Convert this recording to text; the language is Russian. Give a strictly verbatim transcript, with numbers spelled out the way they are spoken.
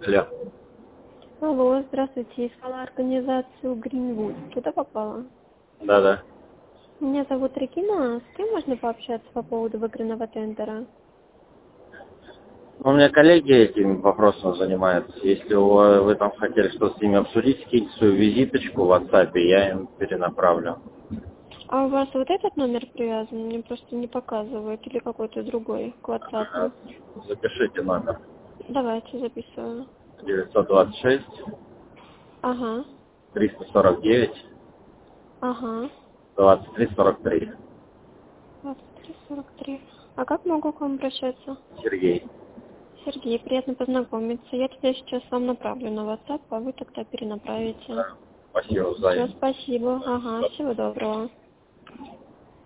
Алло. Алло, здравствуйте. Искала организацию Greenwood. Туда попала? Да-да. Меня зовут Регина. С кем можно пообщаться по поводу выигранного тендера? У меня коллеги этим вопросом занимаются. Если вы, вы там хотели что-то с ними обсудить, скиньте свою визиточку в WhatsApp, я им перенаправлю. А у вас вот этот номер привязан? Мне просто не показывает. Или какой-то другой к WhatsApp? Запишите номер. Давайте записываю. девятьсот двадцать шесть Ага. триста сорок девять Ага. двадцать три сорок три. двадцать три сорок три. А как могу к вам обращаться? Сергей. Сергей, приятно познакомиться. Я тебя сейчас вам направлю на WhatsApp, а вы тогда перенаправите. Спасибо, Все, взаимно. спасибо. Ага, всего доброго.